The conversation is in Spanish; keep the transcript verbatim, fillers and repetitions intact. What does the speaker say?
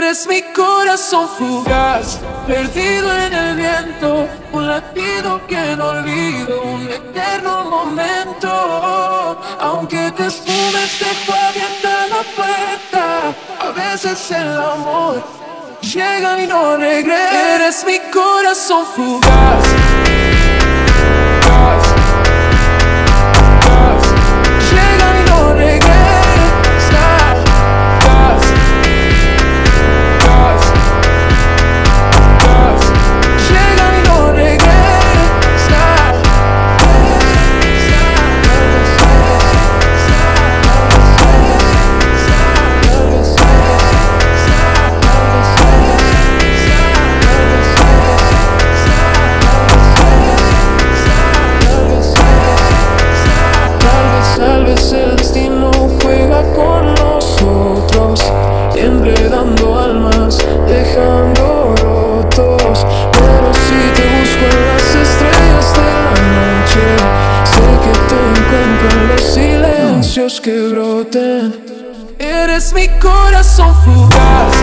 Eres mi corazón fugaz, perdido en el viento, un latido que no olvido, un eterno momento. Aunque te esfumes, dejo abierta la puerta. A veces el amor llega y no regresa. Eres mi corazón fugaz. El destino juega con nosotros, enredando almas, dejando rotos. Pero si te busco en las estrellas de la noche, sé que te encuentro en los silencios que broten. Eres mi corazón fugaz.